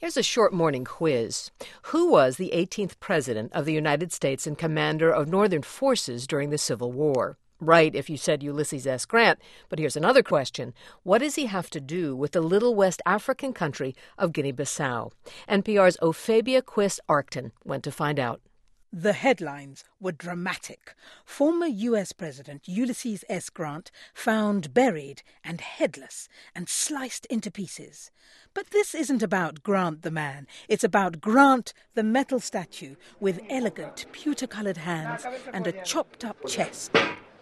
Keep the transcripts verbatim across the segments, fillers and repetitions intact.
Here's a short morning quiz. Who was the eighteenth president of the United States and commander of Northern forces during the Civil War? Right, if you said Ulysses S. Grant. But here's another question. What does he have to do with the little West African country of Guinea-Bissau? N P R's Ophebia Quist-Arcton went to find out. The headlines were dramatic. Former U S President Ulysses S. Grant found buried and headless and sliced into pieces. But this isn't about Grant the man. It's about Grant the metal statue with elegant, pewter-coloured hands and a chopped-up chest.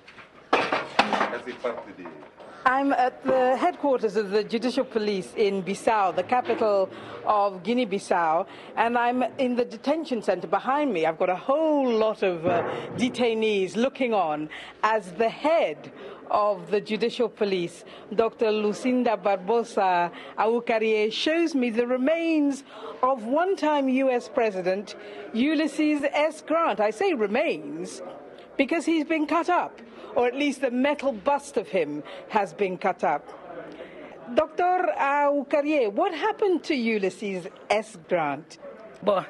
I'm at the headquarters of the Judicial Police in Bissau, the capital of Guinea-Bissau, and I'm in the detention centre behind me. I've got a whole lot of uh, detainees looking on as the head of the Judicial Police, Doctor Lucinda Barbosa Aucarie, shows me the remains of one-time U S President Ulysses S. Grant. I say remains because he's been cut up, or at least the metal bust of him has been cut up. Doctor Aucarie, what happened to Ulysses S. Grant? Before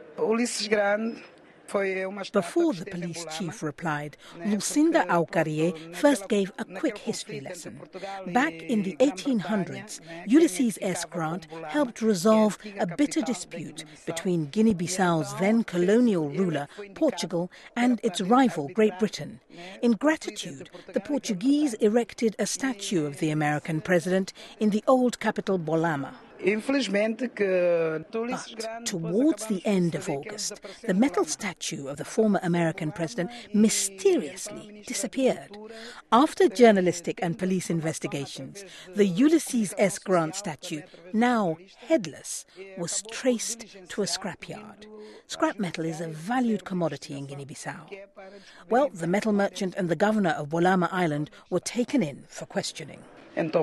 the police chief replied, Lucinda Aucarie first gave a quick history lesson. Back in the eighteen hundreds, Ulysses S. Grant helped resolve a bitter dispute between Guinea-Bissau's then colonial ruler, Portugal, and its rival, Great Britain. In gratitude, the Portuguese erected a statue of the American president in the old capital, Bolama. But towards the end of August, the metal statue of the former American president mysteriously disappeared. After journalistic and police investigations, the Ulysses S. Grant statue, now headless, was traced to a scrapyard. Scrap metal is a valued commodity in Guinea-Bissau. Well, the metal merchant and the governor of Bolama Island were taken in for questioning. So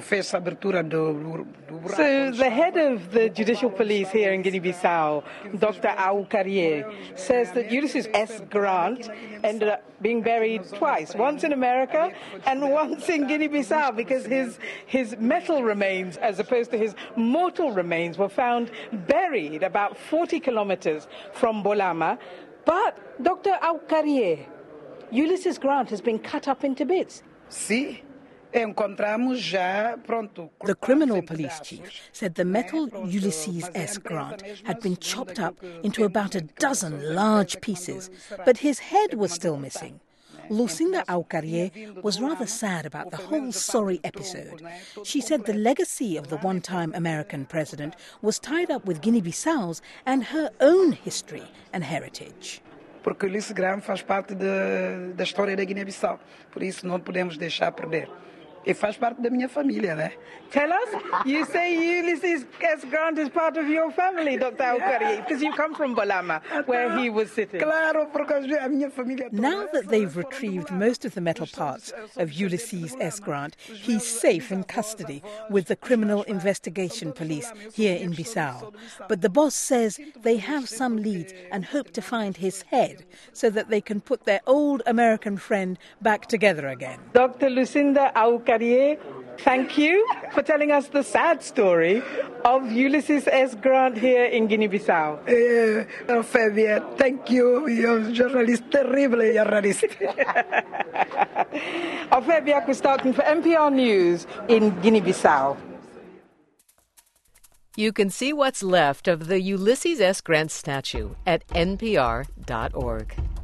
the head of the Judicial Police here in Guinea-Bissau, Doctor Aucarie, says that Ulysses S. Grant ended up being buried twice, once in America and once in Guinea-Bissau, because his, his metal remains, as opposed to his mortal remains, were found buried about forty kilometers from Bolama. But, Doctor Aucarie, Ulysses Grant has been cut up into bits. See? The criminal police chief said the metal Ulysses S. Grant had been chopped up into about a dozen large pieces, but his head was still missing. Lucinda Aucarie was rather sad about the whole sorry episode. She said the legacy of the one-time American president was tied up with Guinea-Bissau's and her own history and heritage. Porque Ulysses Grant faz parte de, da história da Guiné-Bissau. Por isso não podemos deixar perder. E faz parte da minha família, né? Tell us, you say Ulysses S. Grant is part of your family, Doctor Aucarie, because you come from Bolama, where he was sitting. Claro, porque a minha família. Now that they've retrieved most of the metal parts of Ulysses S. Grant, he's safe in custody with the Criminal Investigation Police here in Bissau. But the boss says they have some leads and hope to find his head so that they can put their old American friend back together again. Doctor Lucinda Aucarie, thank you for telling us the sad story of Ulysses S. Grant here in Guinea-Bissau. Uh, Ophebia, thank you. You're a journalist, terrible journalist. Ophebia Quist-Arcton for N P R News in Guinea-Bissau. You can see what's left of the Ulysses S. Grant statue at N P R dot org.